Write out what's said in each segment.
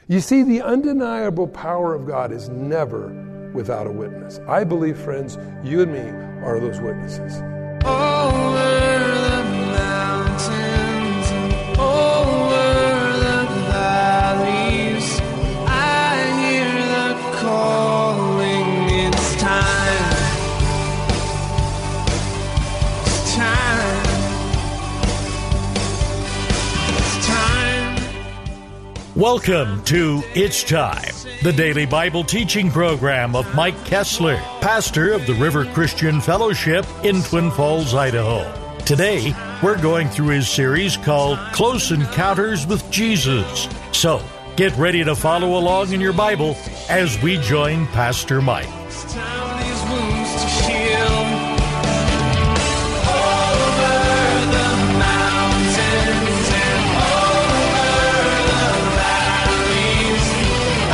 You see, the undeniable power of God is never without a witness. I believe, friends, you and me are those witnesses. Over the mountains, over the valleys, I hear the calling. It's time. It's time. It's time. Welcome to It's Time, the daily Bible teaching program of Mike Kessler, pastor of the River Christian Fellowship in Twin Falls, Idaho. Today, we're going through his series called Close Encounters with Jesus. So, get ready to follow along in your Bible as we join Pastor Mike. It's time these wounds to heal. Over the mountains and over the valleys, I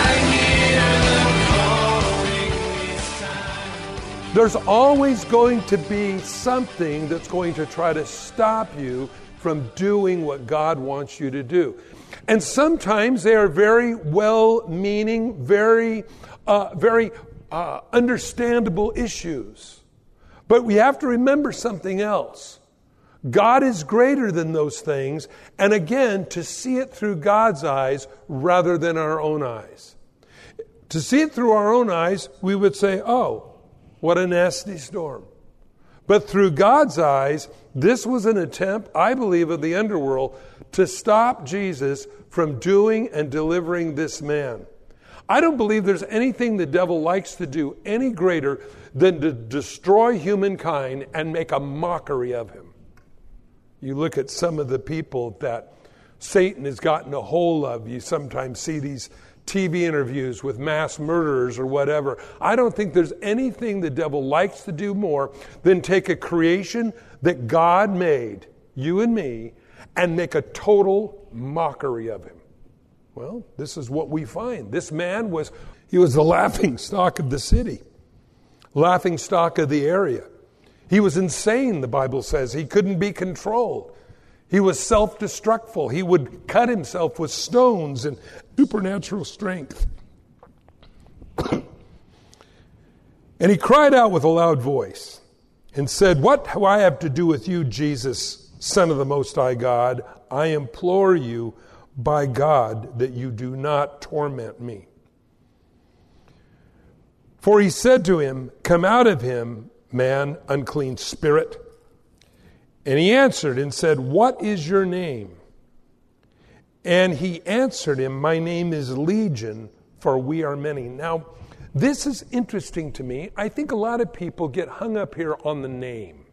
hear the calling. It's time. There's always going to be something that's going to try to stop you from doing what God wants you to do. And sometimes they are very well-meaning, very understandable issues. But we have to remember something else. God is greater than those things, and again, to see it through God's eyes rather than our own eyes. To see it through our own eyes, we would say, oh, what a nasty storm. But through God's eyes, this was an attempt, I believe, of the underworld to stop Jesus from doing and delivering this man. I don't believe there's anything the devil likes to do any greater than to destroy humankind and make a mockery of him. You look at some of the people that Satan has gotten a hold of. You sometimes see these TV interviews with mass murderers or whatever. I don't think there's anything the devil likes to do more than take a creation that God made, you and me, and make a total mockery of him. Well, this is what we find. This man was the laughing stock of the city, laughing stock of the area. He was insane, the Bible says. He couldn't be controlled. He was self-destructful. He would cut himself with stones and supernatural strength. And he cried out with a loud voice and said, "What do I have to do with you, Jesus, Son of the Most High God? I implore you by God that you do not torment me." For he said to him, "Come out of him, man, unclean spirit." And he answered and said, "What is your name?" And he answered him, "My name is Legion, for we are many." Now, this is interesting to me. I think a lot of people get hung up here on the name.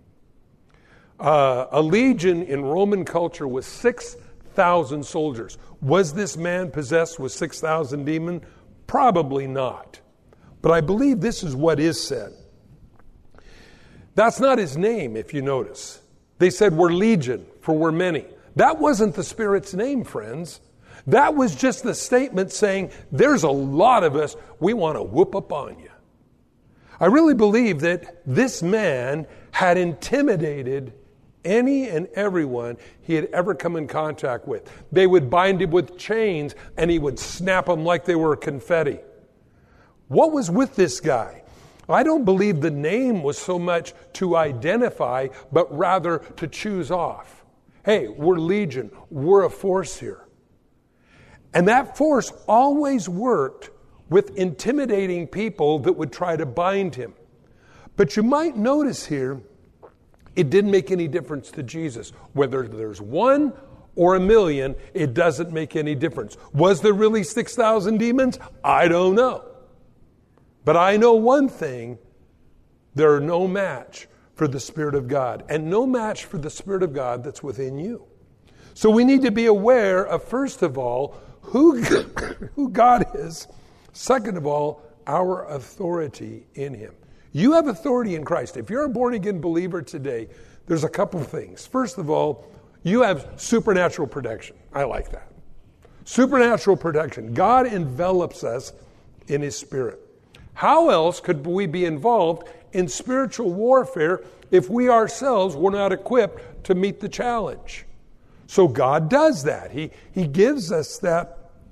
A legion in Roman culture was 6,000 soldiers. Was this man possessed with 6,000 demons? Probably not. But I believe this is what is said. That's not his name, if you notice. They said, "We're legion, for we're many." That wasn't the Spirit's name, friends. That was just the statement saying, there's a lot of us, we want to whoop up on you. I really believe that this man had intimidated any and everyone he had ever come in contact with. They would bind him with chains, and he would snap them like they were confetti. What was with this guy? I don't believe the name was so much to identify, but rather to choose off. Hey, we're legion. We're a force here. And that force always worked with intimidating people that would try to bind him. But you might notice here, it didn't make any difference to Jesus. Whether there's one or a million, it doesn't make any difference. Was there really 6,000 demons? I don't know. But I know one thing, there are no match for the Spirit of God, and no match for the Spirit of God that's within you. So we need to be aware of, first of all, who God is. Second of all, our authority in Him. You have authority in Christ. If you're a born-again believer today, there's a couple things. First of all, you have supernatural protection. I like that. Supernatural protection. God envelops us in His Spirit. How else could we be involved in spiritual warfare if we ourselves were not equipped to meet the challenge? So God does that. He gives us that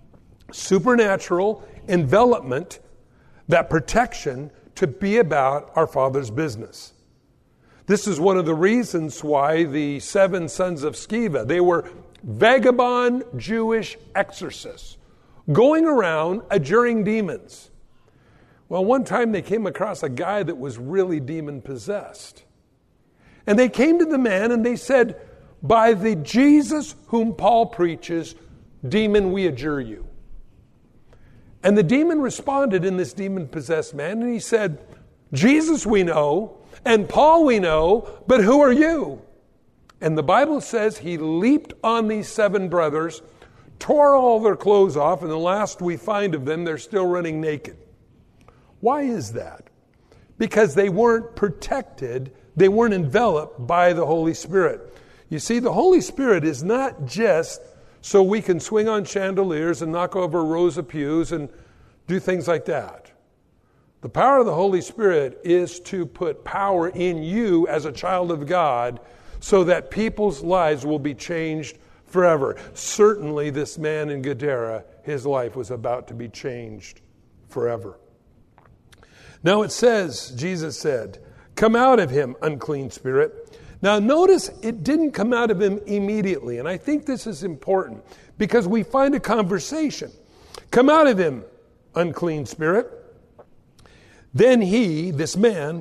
supernatural envelopment, that protection to be about our Father's business. This is one of the reasons why the 7 sons of Sceva, they were vagabond Jewish exorcists going around adjuring demons. Well, one time they came across a guy that was really demon-possessed. And they came to the man and they said, "By the Jesus whom Paul preaches, demon, we adjure you." And the demon responded in this demon-possessed man, and he said, "Jesus we know, and Paul we know, but who are you?" And the Bible says he leaped on these 7 brothers, tore all their clothes off, and the last we find of them, they're still running naked. Why is that? Because they weren't protected, they weren't enveloped by the Holy Spirit. You see, the Holy Spirit is not just so we can swing on chandeliers and knock over rows of pews and do things like that. The power of the Holy Spirit is to put power in you as a child of God so that people's lives will be changed forever. Certainly this man in Gadara, his life was about to be changed forever. Now it says, Jesus said, "Come out of him, unclean spirit." Now notice it didn't come out of him immediately. And I think this is important because we find a conversation. "Come out of him, unclean spirit." Then he, this man,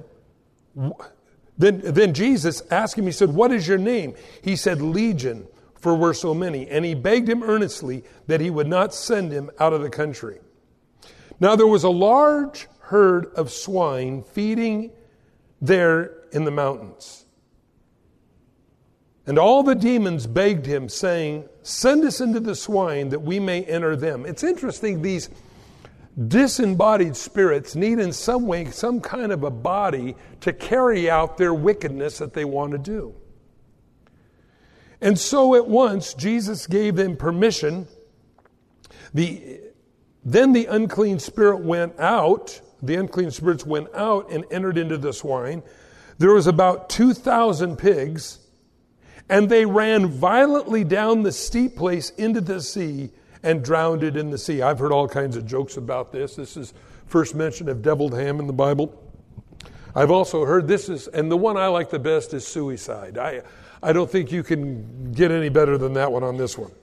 then Jesus asked him, he said, "What is your name?" He said, "Legion, for we're so many." And he begged him earnestly that he would not send him out of the country. Now there was a large herd of swine feeding there in the mountains. And all the demons begged him, saying, "Send us into the swine that we may enter them." It's interesting, these disembodied spirits need in some way some kind of a body to carry out their wickedness that they want to do. And so at once Jesus gave them permission. Then the unclean spirit went out. The unclean spirits went out and entered into the swine. There was about 2,000 pigs, and they ran violently down the steep place into the sea and drowned it in the sea. I've heard all kinds of jokes about this. This is first mention of deviled ham in the Bible. I've also heard this is, and the one I like the best is suicide. I don't think you can get any better than that one on this one.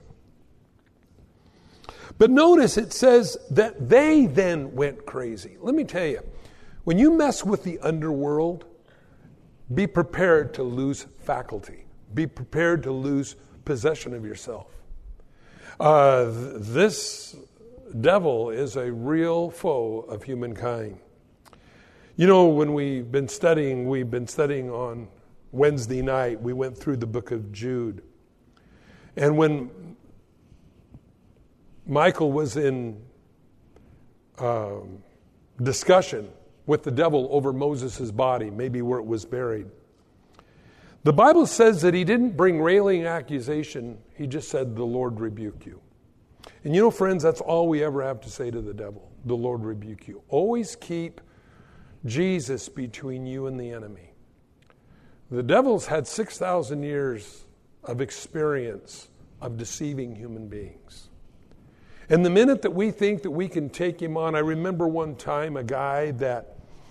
But notice it says that they then went crazy. Let me tell you, when you mess with the underworld, be prepared to lose faculty. Be prepared to lose possession of yourself. This devil is a real foe of humankind. You know, when we've been studying on Wednesday night, we went through the book of Jude. And when Michael was in discussion with the devil over Moses' body, maybe where it was buried, the Bible says that he didn't bring railing accusation. He just said, "The Lord rebuke you." And you know, friends, that's all we ever have to say to the devil. The Lord rebuke you. Always keep Jesus between you and the enemy. The devil's had 6,000 years of experience of deceiving human beings. And the minute that we think that we can take him on, I remember one time a guy that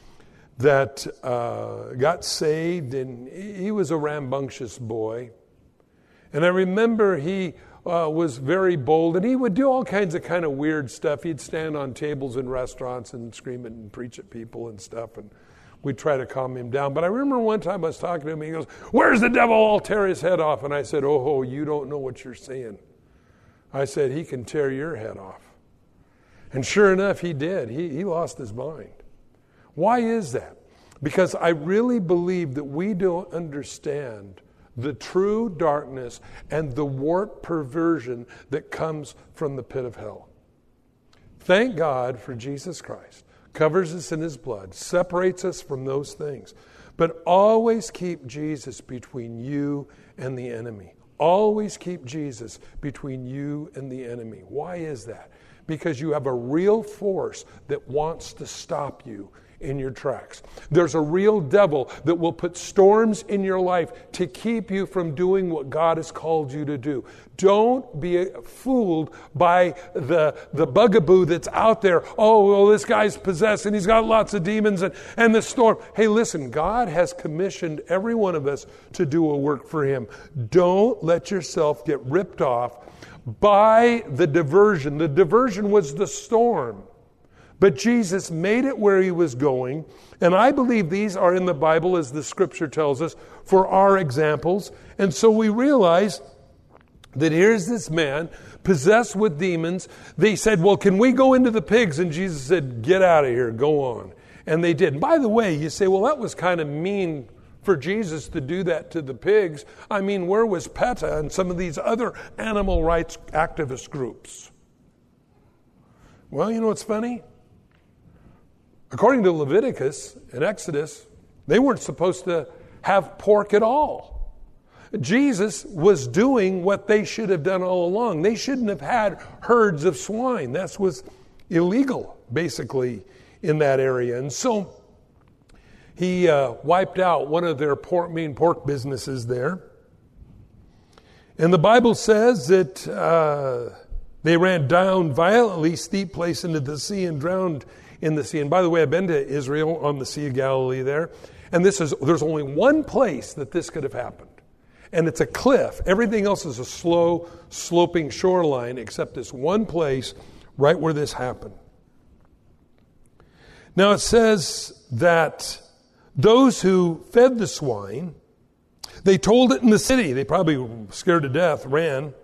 got saved, and he was a rambunctious boy. And I remember he was very bold, and he would do all kinds of kind of weird stuff. He'd stand on tables in restaurants and scream and preach at people and stuff, and we'd try to calm him down. But I remember one time I was talking to him, and he goes, "Where's the devil? I'll tear his head off." And I said, "Oh, you don't know what you're saying." I said, "He can tear your head off." And sure enough, he did. He lost his mind. Why is that? Because I really believe that we don't understand the true darkness and the warped perversion that comes from the pit of hell. Thank God for Jesus Christ. Covers us in his blood, separates us from those things. But always keep Jesus between you and the enemy. Always keep Jesus between you and the enemy. Why is that? Because you have a real force that wants to stop you in your tracks. There's a real devil that will put storms in your life to keep you from doing what God has called you to do. Don't be fooled by the bugaboo that's out there. Oh, well, this guy's possessed and he's got lots of demons and the storm. Hey, listen, God has commissioned every one of us to do a work for Him. Don't let yourself get ripped off by the diversion. The diversion was the storm. But Jesus made it where He was going. And I believe these are in the Bible, as the Scripture tells us, for our examples. And so we realize that here's this man possessed with demons. They said, well, can we go into the pigs? And Jesus said, get out of here, go on. And they did. And by the way, you say, well, that was kind of mean for Jesus to do that to the pigs. I mean, where was PETA and some of these other animal rights activist groups? Well, you know what's funny? According to Leviticus and Exodus, they weren't supposed to have pork at all. Jesus was doing what they should have done all along. They shouldn't have had herds of swine. That was illegal, basically, in that area. And so He wiped out one of their pork businesses there. And the Bible says that they ran down violently steep place into the sea and drowned in the sea. And by the way, I've been to Israel on the Sea of Galilee there. And there's only one place that this could have happened. And it's a cliff. Everything else is a slow, sloping shoreline except this one place right where this happened. Now it says that those who fed the swine, they told it in the city. They probably were scared to death, ran.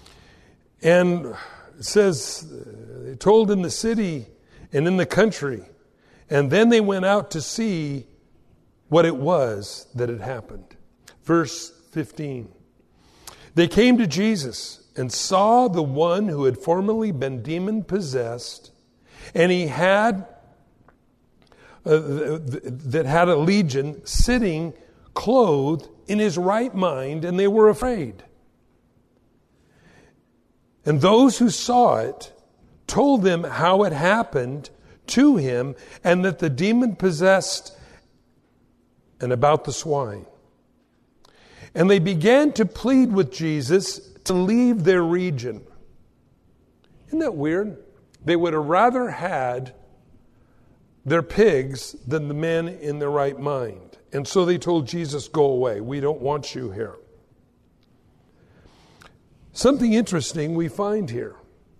And it says they told in the city and in the country. And then they went out to see what it was that had happened. Verse 15. They came to Jesus and saw the one who had formerly been demon-possessed, and he had that had a legion sitting clothed in his right mind, and they were afraid. And those who saw it told them how it happened to him, and that the demon possessed, and about the swine. And they began to plead with Jesus to leave their region. Isn't that weird? They would have rather had their pigs than the men in their right mind. And so they told Jesus, go away. We don't want you here. Something interesting we find here.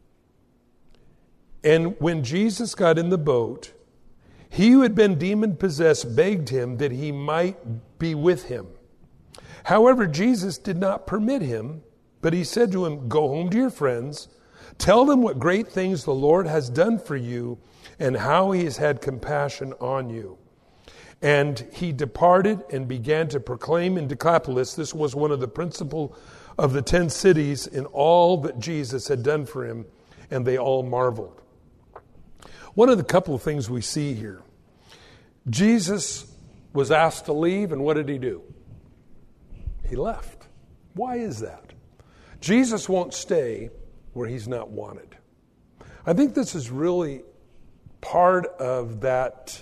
And when Jesus got in the boat, he who had been demon-possessed begged him that he might be with him. However, Jesus did not permit him, but he said to him, go home to your friends, tell them what great things the Lord has done for you and how he has had compassion on you. And he departed and began to proclaim in Decapolis. This was one of the principal of the 10 cities in all that Jesus had done for him, and they all marveled. One of the couple of things we see here, Jesus was asked to leave, and what did he do? He left. Why is that? Jesus won't stay where he's not wanted. I think this is really part of that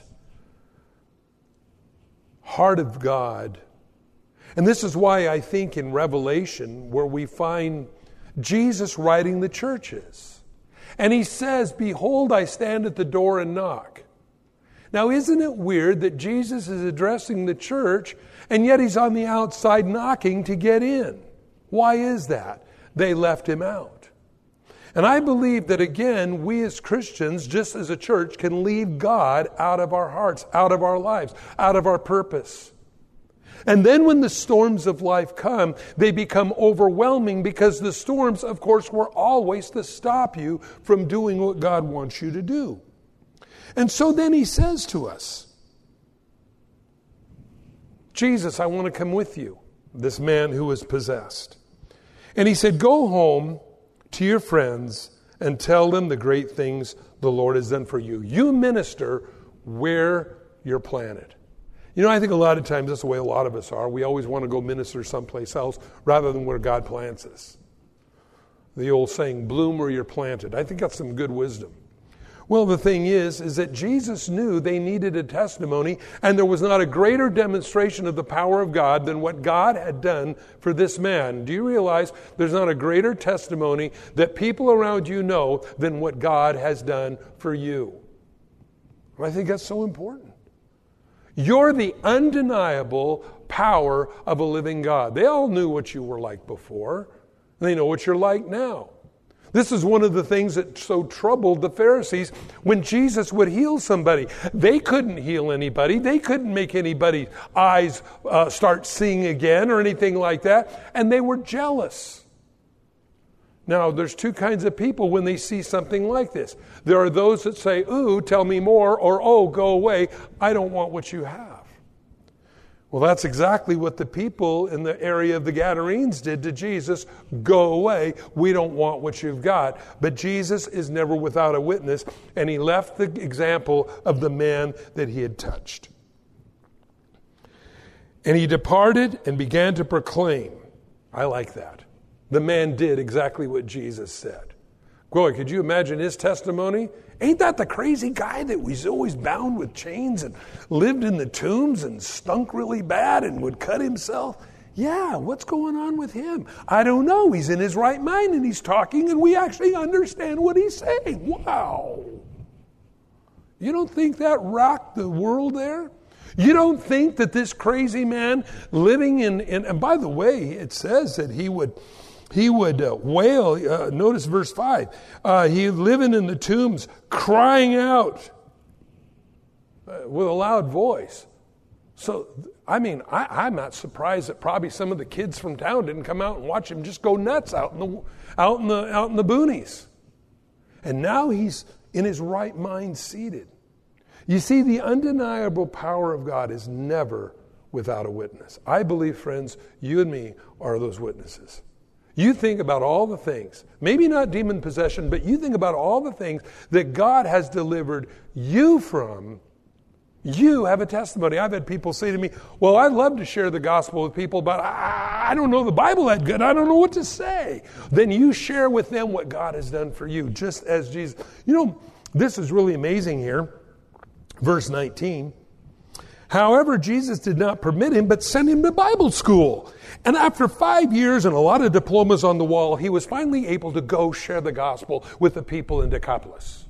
heart of God. And this is why I think in Revelation, where we find Jesus writing the churches. And he says, behold, I stand at the door and knock. Now, isn't it weird that Jesus is addressing the church, and yet he's on the outside knocking to get in? Why is that? They left him out. And I believe that, again, we as Christians, just as a church, can leave God out of our hearts, out of our lives, out of our purpose. And then when the storms of life come, they become overwhelming, because the storms, of course, were always to stop you from doing what God wants you to do. And so then he says to us, Jesus, I want to come with you, this man who was possessed. And he said, go home to your friends and tell them the great things the Lord has done for you. You minister where you're planted. You know, I think a lot of times that's the way a lot of us are. We always want to go minister someplace else rather than where God plants us. The old saying, bloom where you're planted. I think that's some good wisdom. Well, the thing is that Jesus knew they needed a testimony, and there was not a greater demonstration of the power of God than what God had done for this man. Do you realize there's not a greater testimony that people around you know than what God has done for you? I think that's so important. You're the undeniable power of a living God. They all knew what you were like before. They know what you're like now. This is one of the things that so troubled the Pharisees when Jesus would heal somebody. They couldn't heal anybody. They couldn't make anybody's eyes start seeing again or anything like that. And they were jealous. Now, there's two kinds of people when they see something like this. There are those that say, ooh, tell me more, or oh, go away. I don't want what you have. Well, that's exactly what the people in the area of the Gadarenes did to Jesus. Go away. We don't want what you've got. But Jesus is never without a witness, and he left the example of the man that he had touched. And he departed and began to proclaim. I like that. The man did exactly what Jesus said. Boy, could you imagine his testimony? Ain't that the crazy guy that was always bound with chains and lived in the tombs and stunk really bad and would cut himself? Yeah, what's going on with him? I don't know. He's in his right mind and he's talking and we actually understand what he's saying. Wow. You don't think that rocked the world there? You don't think that this crazy man living in and by the way, it says that he would wail. Notice verse 5. He living in the tombs, crying out with a loud voice. So, I mean, I'm not surprised that probably some of the kids from town didn't come out and watch him just go nuts out in the boonies. And now he's in his right mind seated. You see, the undeniable power of God is never without a witness. I believe, friends, you and me are those witnesses. You think about all the things, maybe not demon possession, but you think about all the things that God has delivered you from. You have a testimony. I've had people say to me, well, I'd love to share the gospel with people, but I don't know the Bible that good. I don't know what to say. Then you share with them what God has done for you, just as Jesus. You know, this is really amazing here. Verse 19. However, Jesus did not permit him, but sent him to Bible school. And after 5 years and a lot of diplomas on the wall, he was finally able to go share the gospel with the people in Decapolis.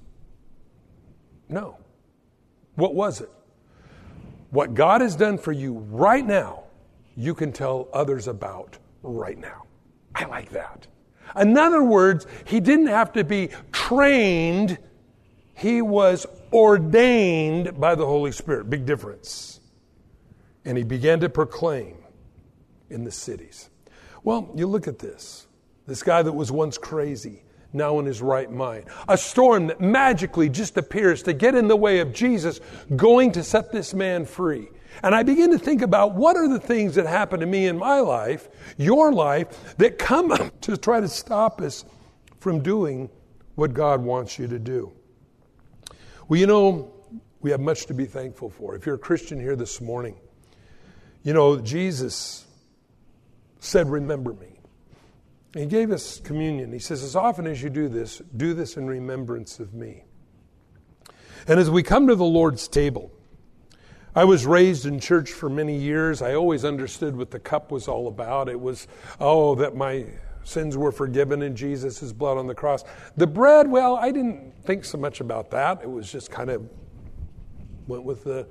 No. What was it? What God has done for you right now, you can tell others about right now. I like that. In other words, he didn't have to be trained. He was ordained by the Holy Spirit. Big difference. And he began to proclaim in the cities. Well, you look at this. This guy that was once crazy, now in his right mind. A storm that magically just appears to get in the way of Jesus going to set this man free. And I begin to think about what are the things that happen to me in my life, your life, that come to try to stop us from doing what God wants you to do. Well, you know, we have much to be thankful for. If you're a Christian here this morning, you know, Jesus said, remember me. He gave us communion. He says, as often as you do this in remembrance of me. And as we come to the Lord's table, I was raised in church for many years. I always understood what the cup was all about. It was, that my sins were forgiven in Jesus' blood on the cross. The bread, well, I didn't think so much about that. It was just kind of went with the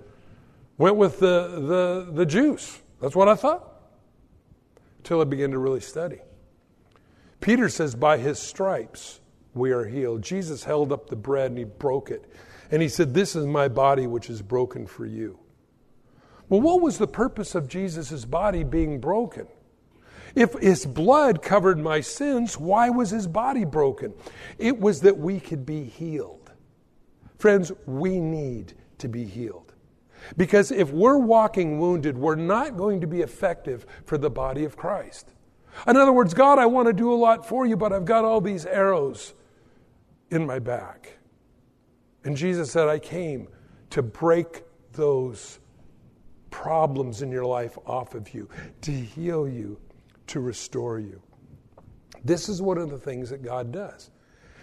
juice. That's what I thought. Until I began to really study. Peter says, by his stripes we are healed. Jesus held up the bread and he broke it. And he said, this is my body which is broken for you. Well, what was the purpose of Jesus' body being broken? If his blood covered my sins, why was his body broken? It was that we could be healed. Friends, we need to be healed. Because if we're walking wounded, we're not going to be effective for the body of Christ. In other words, God, I want to do a lot for you, but I've got all these arrows in my back. And Jesus said, I came to break those problems in your life off of you, to heal you, to restore you. This is one of the things that God does.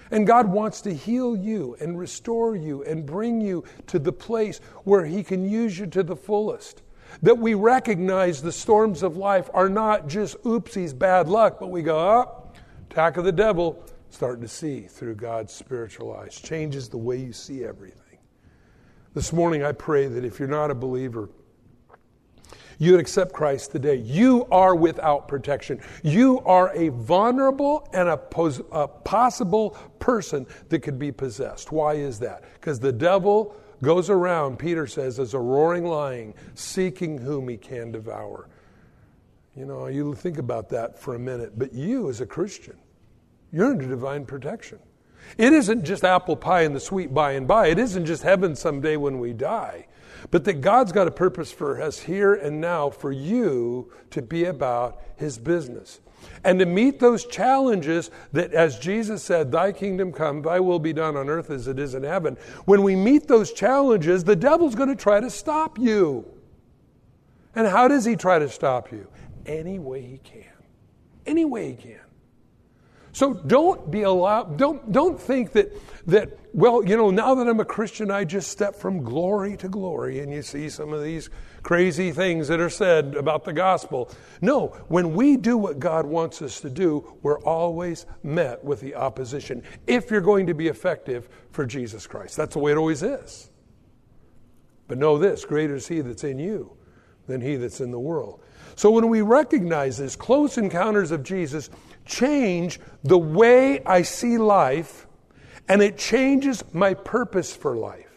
And God wants to heal you and restore you and bring you to the place where He can use you to the fullest. That we recognize the storms of life are not just oopsies, bad luck, but we go, attack of the devil, starting to see through God's spiritual eyes. Changes the way you see everything. This morning I pray that if you're not a believer, you would accept Christ today. You are without protection. You are a vulnerable and a possible person that could be possessed. Why is that? Because the devil goes around, Peter says, as a roaring lion, seeking whom he can devour. You know, you think about that for a minute. But you, as a Christian, you're under divine protection. It isn't just apple pie and the sweet by and by. It isn't just heaven someday when we die. But that God's got a purpose for us here and now for you to be about His business. And to meet those challenges that, as Jesus said, thy kingdom come, thy will be done on earth as it is in heaven. When we meet those challenges, the devil's going to try to stop you. And how does he try to stop you? Any way he can. Any way he can. So don't be allowed, don't think that, well, you know, now that I'm a Christian, I just step from glory to glory. And you see some of these crazy things that are said about the gospel. No, when we do what God wants us to do, we're always met with the opposition. If you're going to be effective for Jesus Christ. That's the way it always is. But know this, greater is He that's in you than he that's in the world. So when we recognize this, close encounters of Jesus change the way I see life, and it changes my purpose for life.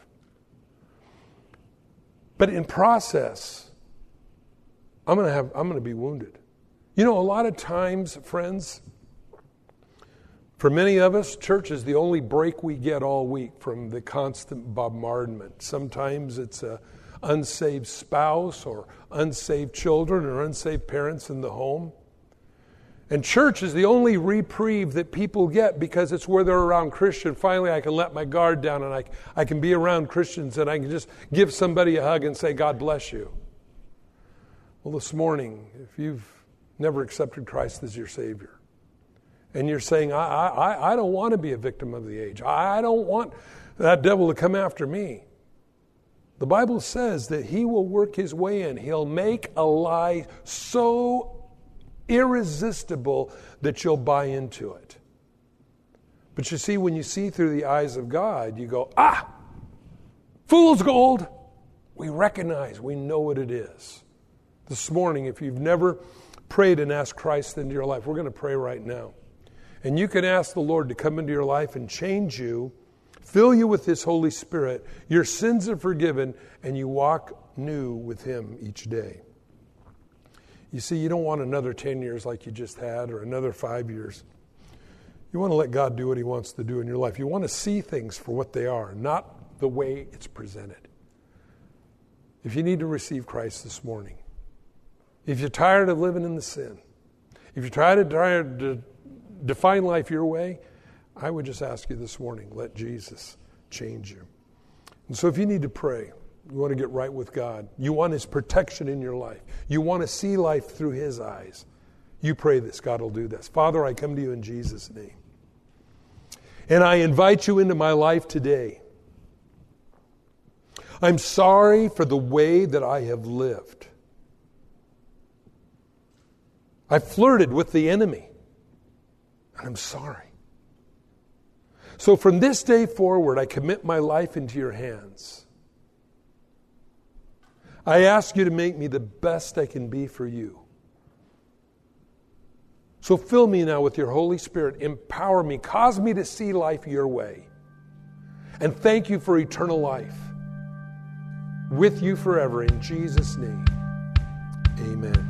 But in process, I'm going to be wounded. You know, a lot of times, friends, for many of us, church is the only break we get all week from the constant bombardment. Sometimes it's a unsaved spouse or unsaved children or unsaved parents in the home. And church is the only reprieve that people get because it's where they're around Christians. Finally, I can let my guard down and I can be around Christians and I can just give somebody a hug and say, God bless you. Well, this morning, if you've never accepted Christ as your Savior, and you're saying, I don't want to be a victim of the age. I don't want that devil to come after me. The Bible says that he will work his way in. He'll make a lie so irresistible that you'll buy into it. But you see, when you see through the eyes of God, you go, fool's gold. We recognize, we know what it is. This morning, if you've never prayed and asked Christ into your life, we're going to pray right now. And you can ask the Lord to come into your life and change you, fill you with His Holy Spirit. Your sins are forgiven, and you walk new with Him each day. You see, you don't want another 10 years like you just had or another 5 years. You want to let God do what He wants to do in your life. You want to see things for what they are, not the way it's presented. If you need to receive Christ this morning, if you're tired of living in the sin, if you're tired to define life your way, I would just ask you this morning, let Jesus change you. And so if you need to pray, you want to get right with God, you want His protection in your life, you want to see life through His eyes, you pray this, God will do this. Father, I come to you in Jesus' name. And I invite you into my life today. I'm sorry for the way that I have lived. I flirted with the enemy. And I'm sorry. So from this day forward, I commit my life into your hands. I ask you to make me the best I can be for you. So fill me now with your Holy Spirit. Empower me. Cause me to see life your way. And thank you for eternal life. With you forever. In Jesus' name. Amen.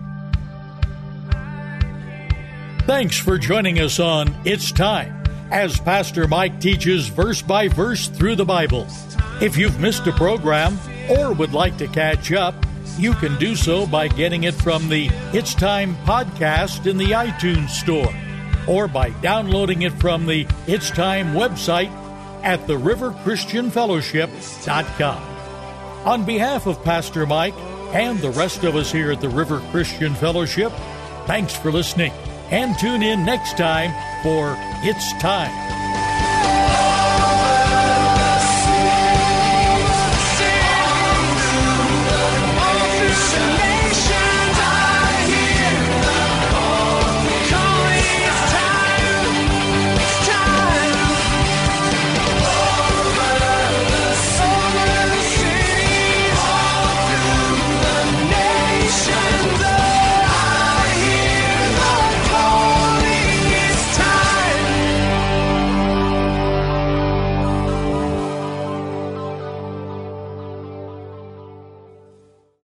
Thanks for joining us on It's Time, as Pastor Mike teaches verse by verse through the Bible. If you've missed a program or would like to catch up, you can do so by getting it from the It's Time podcast in the iTunes Store, or by downloading it from the It's Time website at theriverchristianfellowship.com. On behalf of Pastor Mike and the rest of us here at the River Christian Fellowship, thanks for listening. And tune in next time for It's Time.